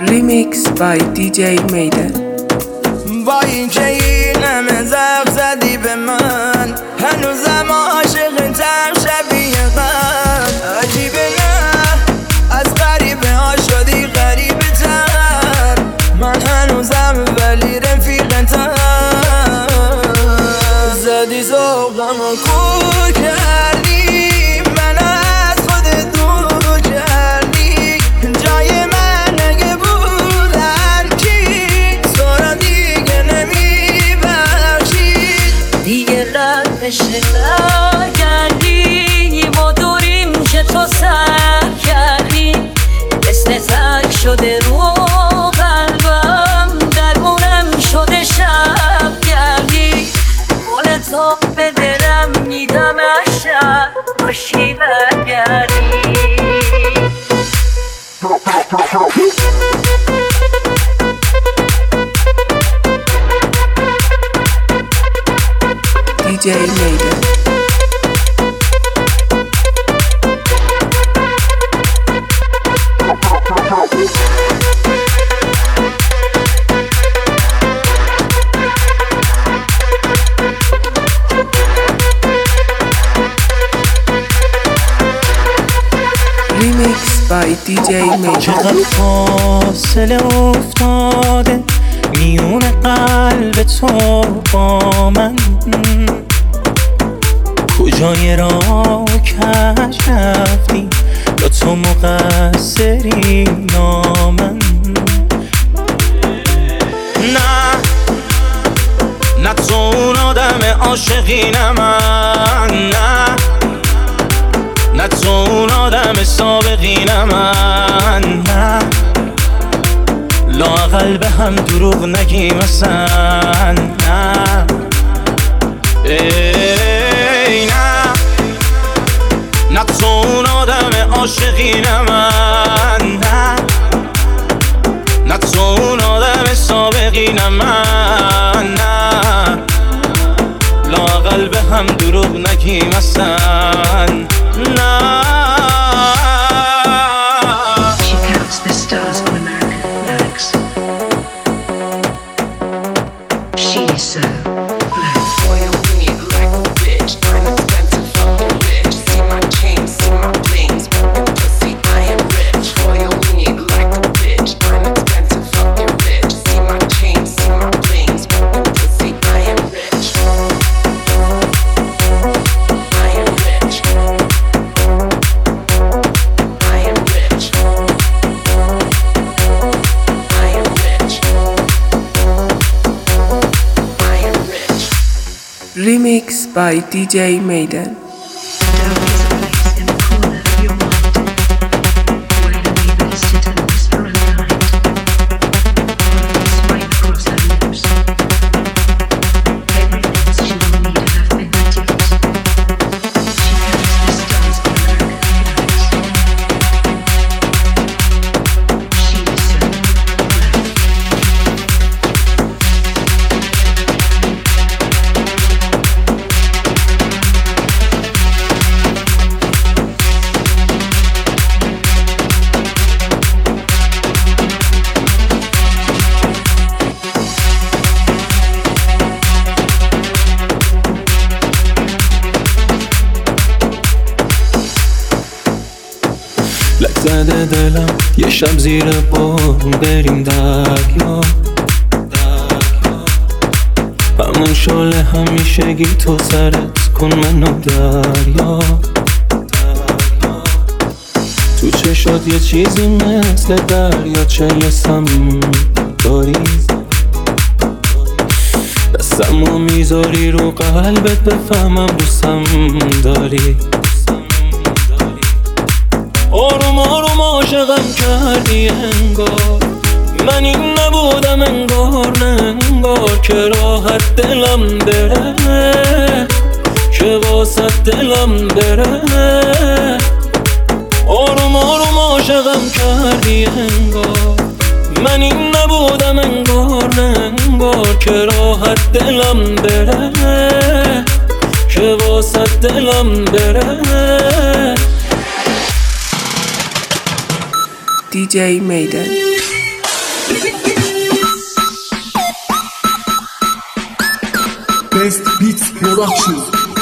Remix by DJ Maiden. با این که این همه زخم زدی به من، هنوزم عاشقتم شبیه قبل. عجیبه نه از غریبه ها شدی غریبه تر، من هنوزم ولی رفیقتم. زدی ذوقم و کو کردی، من از خودت دور کردی. جای من اگه بودن کی تو را دیگه نمیبخشید. دیگه ردش نکردی، ما دوریم که تو سر کردی. مثل تک شده رو قلبم، درمونم شده شب کردی. مال تو به دلم میدم شب باشی برگردی. DJ Maiden. Remix by DJ Maiden. چقدر فاصله افتاده میون قلب تو با من، کجای راه کش رفتی یا تو مقصری یا من؟ نه تو اون آدم عاشقینه من، نه تو اون آدم سابقینه من. نه لااقل به هم دروغ نگی مثلا. نه ای نه تو اون آدم عاشقینه من. نه تو اون آدم سابقینه من. نه لااقل به هم دروغ نگی مثلا. نه She counts the stars on American flags. She is so black. Boy, I'm weird like a bitch. I'm expensive, fucking rich. See my chain, see my blings. Fucking pussy, I am rich. Boy, I'm weird like a bitch. I'm expensive, fucking rich. See my chain, see my blings. Fucking pussy, I am rich. I am rich. I am rich. I am rich. I am rich. Remix by DJ Maiden. Doubt is a place in the corner of your mind, where you may sit and whisper unkind. With a smile across her lips, everything's she will need at her fingertips. She counts the stars on American flags. She is so black. لک زده دلم یه شب زیر بارون بریم دریا. همون شاله همیشگی تو سرت کن منو دریا. تو چشات یه چیزی مثل دریا چه سم داری، دستمو میذاری رو قلبت بفهمم دوستم داری. آروم آروم عاشقم کردی انگار، من این نبودم انگار نه انگار. که راحت دلم بره، که واسه دلم بره. آروم آروم عاشقم کردی انگار، من این نبودم انگار نه انگار. که راحت دلم بره، که واسه دلم بره. DJ Maiden. Best Beats Production.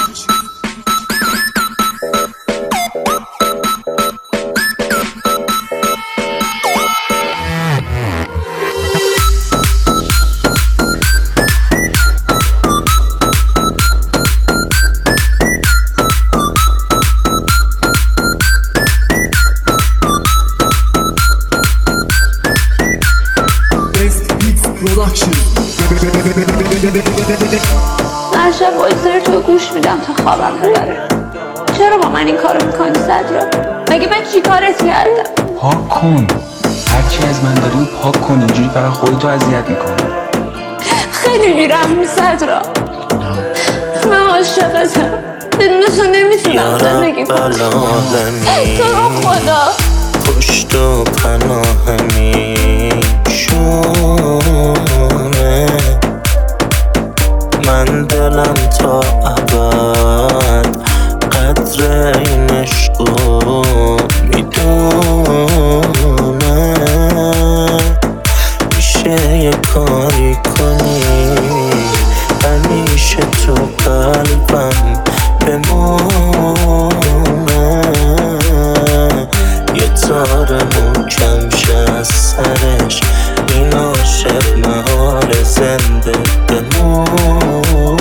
هر شب وایسر تو گوش میدم تا خوابم ببره. چرا با من این کارو میکنی صدرا؟ مگه من چی کارت کردم؟ پاک کن، هرچی از من داری پاک کن، اینجوری فقط خودتو اذیت میکنی. خیلی میرم صدرا، من عاشقتم، بدون تو نمیتونم زندگی کنم. تو رو خدا پشت و پناه میشونه، من دلم تا ابد قدر این عشقو میدونه. میشه یه کاری کنی همیشه تو قلبم بمونه، یه تار محکم شه از سرش، این عاشق محال زنده بمونه.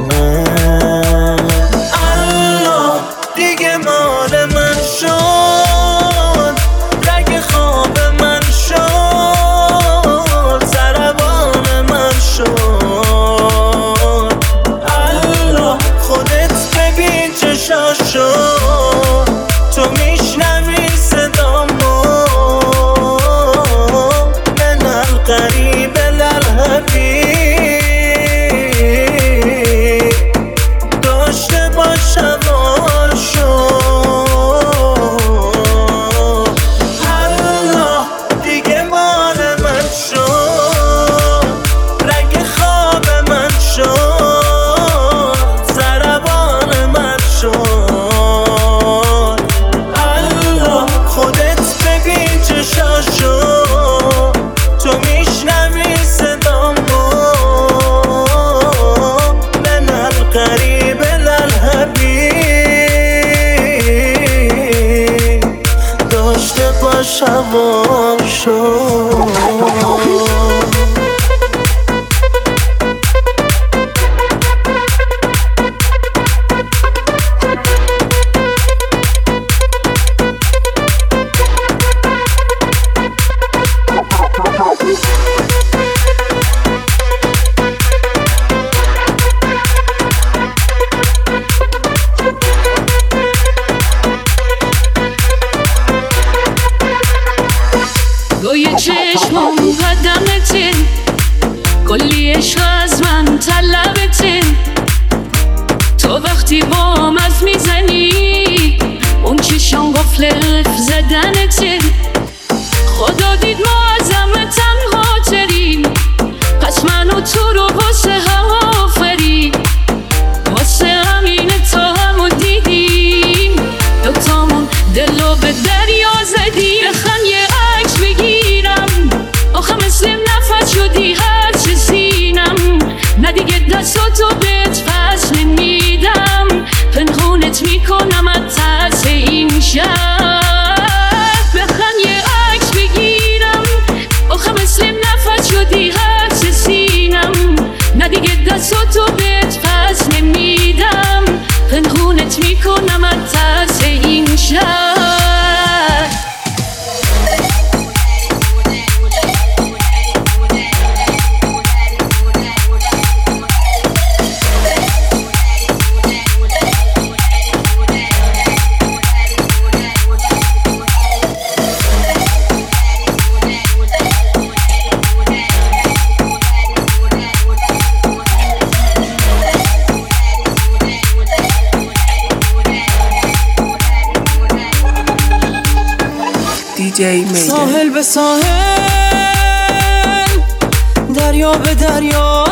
الله دیگه مال من شد، رگ خواب من شد، سربان من شد. الله خودت ببین چشاشو، تو میشنوی صدامو، من القریب للحبیب، داشته باشم آشو. الله دیگه مال من شد، رگ خواب من شد، سربان من شد. الله خودت ببین چشاشو، تو میشنوی صدامو، من القریب للحبیب، داشته باشم آشو. گوی چشمم قدمته، کلی عشق از من طلبته. تو وقتی با مز میزنی اون چشم قفل زدنته. خدا دید ما از همه تنها تریم، پس من و تو رو واسه هم آفرید. واسه همینه تا همو دیدیم، دوتامون دلو به دریا زدیم. بخم یه عکس بگیرم، آخه مثل نفس شدی هر چه سینم. نه دیگه دستاتو بهت پس نمیدم، پنهونت میکنم از ترس این شب. بخم یه عکس بگیرم، آخه مثل نفس شدی هر چه سینم. نه دیگه دستاتو بهت پس نمیدم، پنهونت میکنم از ترس این شب. DJ Maiden. ساحل به ساحل، دریا به دریا،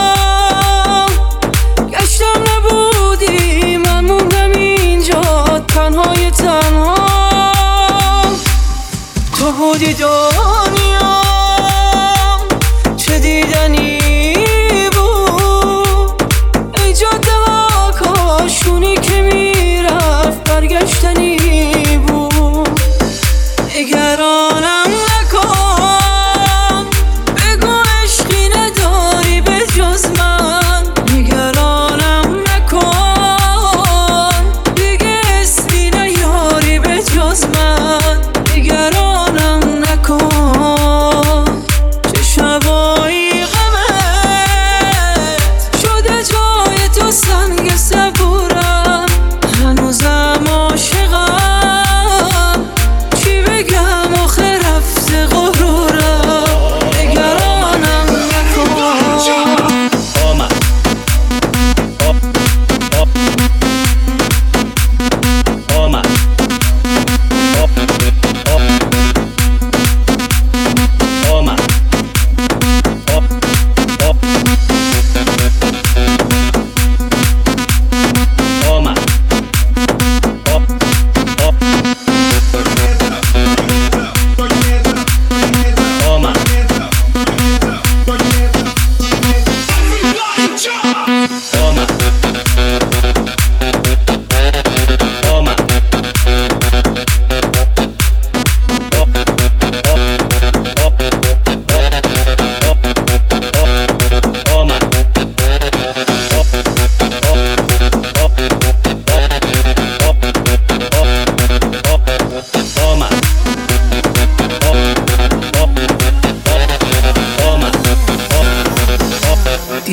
گشتم نبودی من موندم اینجا تنهای تنها. تو بودی دنیا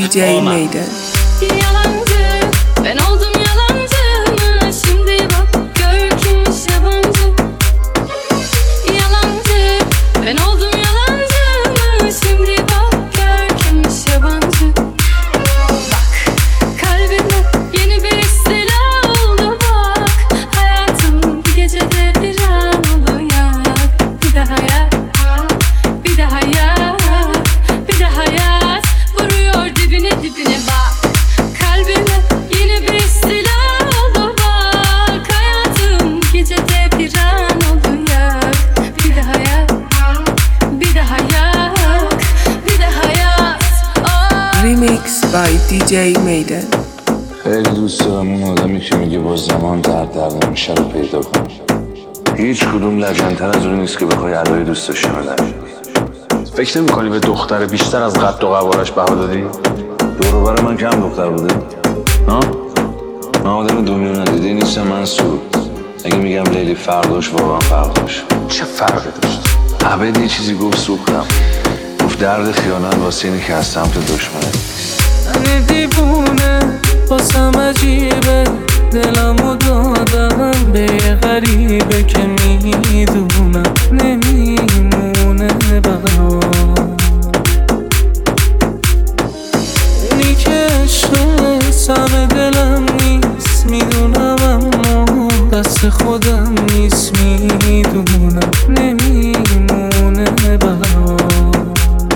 DJ Maiden. Yalancı, ben oldum yalancı mı? Şimdi bak gör kimmiş yabancı. Yalancı, ben oldum yalancı mı? Şimdi bak gör kimmiş yabancı. Bak kalbime yeni bir istila oldu bak. Hayatım bir gecede bir an oluyor. Bir daha yak, bir daha yak, bir daha yaz. Vuruyor dibine dibine bak. Kalbime yeni bir istila oldu bak. Hayatım gecede bir an oluyor. Bir daha yak, bir daha yak, bir daha yaz. Remix by DJ Maiden. خیلی دوست دارم اون آدمی که میگه با زمان درد میشه رو پیدا کنم. هیچ کدوم لجن‌تر از اون نیست که بخوای علای دوست داشته باشی. فکر نمی‌کنی به دختر بیشتر از قد و قوارش بها دادی؟ دور و بر من کم دختر بوده؟ ها؟ من آدم دنیا ندیده نیستم منصور. اگه میگم لیلی فرق داشت واقعا فرق داشت. چه فرقی داشت؟ عبد یه چیزی گفت سوختم. گفت درد خیانت واسه اینه که از سمت دشمنه. من دیوونه باسم عجیبه دلمو دادم به یه غریبه که میدونم نمیمونه برام. اونی که عشق سم دلم نیست میدونم اما دست خودم نیست میدونم نمیمونه برام.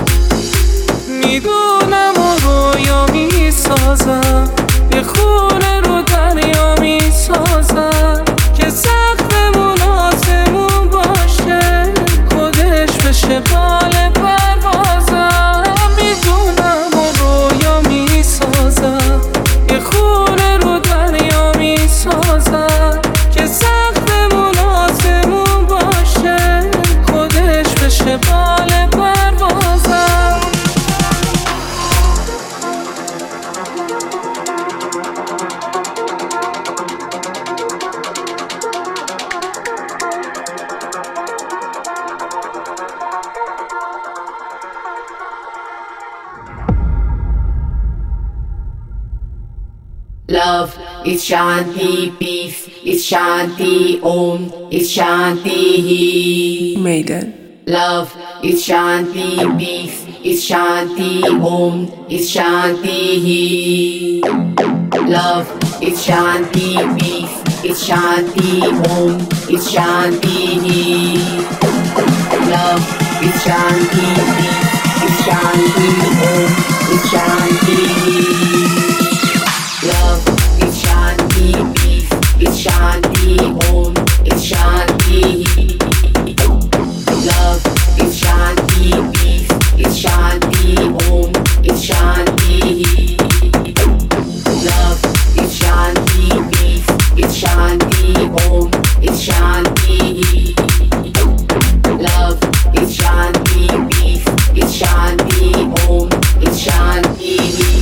میدونم و رویا میسازم یه خونه رو دریا میسازم که سقفمون آسمون باشه خودش بشه بال پروازم. میدونم و رویا میسازم یه خونه رو دریا میسازم که سقفمون آسمون باشه خودش بشه بال پروازم. Love is Shanti, peace is Shanti, Om is Shanti. Maiden. Love is Shanti, peace is Shanti, Om is Shanti. Love is Shanti, peace is Shanti, Om is Shanti. Love is Shanti, peace is Shanti, Om is Shanti. Love is Shanti, peace is Shanti, Om is Shanti. Love is Shanti, peace is Shanti, Om is Shanti. Love is Shanti, peace is Shanti, Om is Shanti. Love is Shanti, peace is Shanti, Om is Shanti.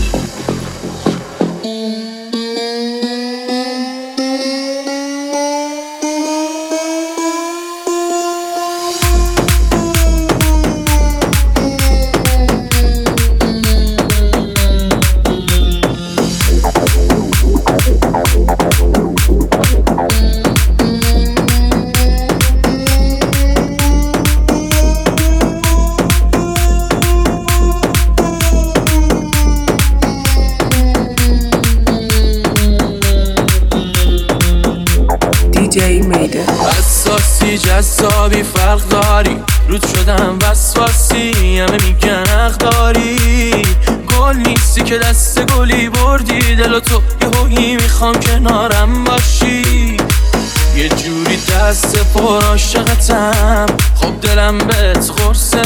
DJ Maiden. وسواسی جذابی فرق داری رود شدم وسواسی همه میگن حق داری. گل نیستی که دست گلی بردی دل و تو یهویی میخوام کنارم باشی. یه جوری دست پر عاشقتم خب دلم بهت خورسه.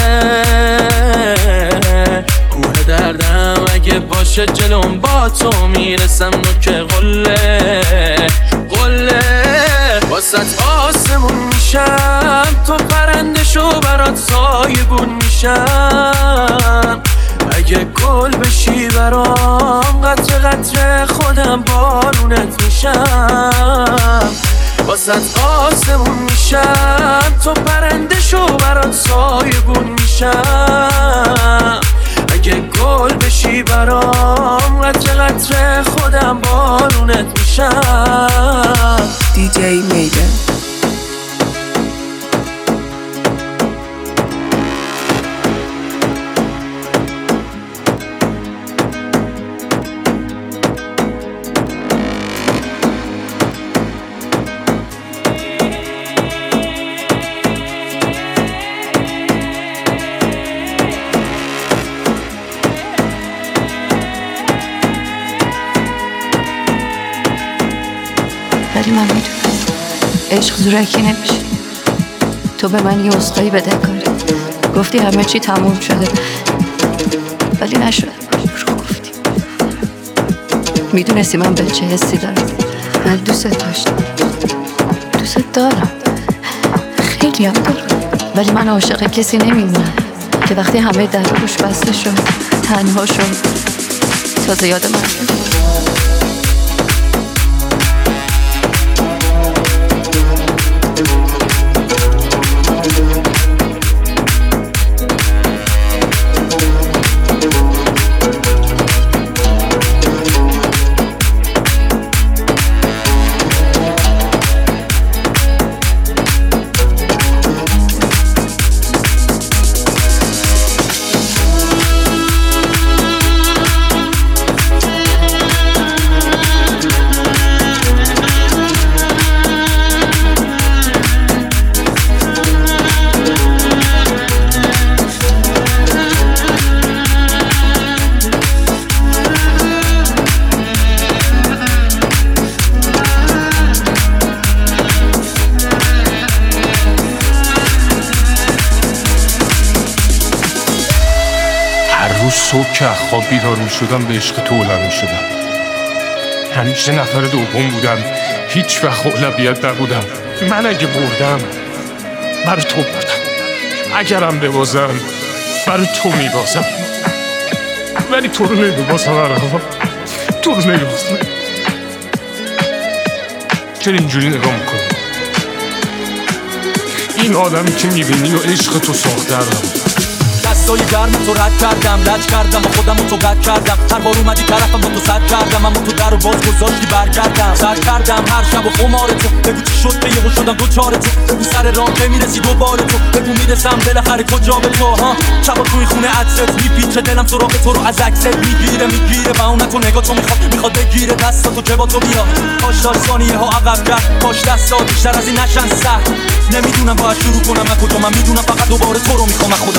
کوه دردم اگه باشه جلوم با تو میرسم نوک قله قله. واسط آسمون میشم تو پرنده شو برات سایبون میشم. اگه گل بشی برام قطره قطره خودم بارونت میشم. واسط آسمون میشم تو پرنده شو برات سایبون میشم. اگه گل بشی برام قطره قطره خودم بارونت میشم. DJ میدن. ولی من میدونم عشق زورکی نمیشه. تو به من یه اسقایی بده کاری، گفتی همه چی تموم شده ولی نشده. رو گفتی میدونستی من به چه حسی دارم. من دوست داشتم، دوست دارم، خیلی هم دارم، ولی من عاشق کسی نمیمونم که وقتی همه در روش بسته شد تنها شد تازه یاد من شد. صبح که از خواب بیدار می شدم به عشق تو اولم می شدم. همیشه نفر دوم بودم، هیچ وقت اولویت نبودم. من اگه بردم برای تو بردم، اگرم ببازم برای تو می بازم، ولی تو رو نمی بازم. تو رو نمی بازم. چرا اینجوری نگاه میکنی؟ این آدمی که می بینی و عشق تو ساخترم. دستای گرم تو رد کردم، لج کردم با خودم و تو قد کردم. هر بار اومدی طرفم با تو سد کردم، اما تو در و باز گذاشتی برگردم. سر کردم هر شب و خمار تو، بگو چی شد که یهو شدم دوچار تو. بگو سر راه که میرسی دوباره تو، بگو میرسم بالاخره کجا به تو. ها شبا توی خونه عطرت میپیچه، دلم سراغ تو رو از عکست میگیره و اون تو نگاه تو میخواد بگیره دستاتو جبا تو بیا. کاش داشت ثانیه ها عقب کرد، کاش دستا بیشتر از این نشن سخت. نمیدونم باید شروع کنم از کجا، من میدونم فقط دوباره تو رو میخوام خدا.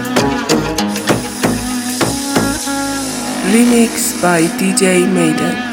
Remix by DJ Maiden.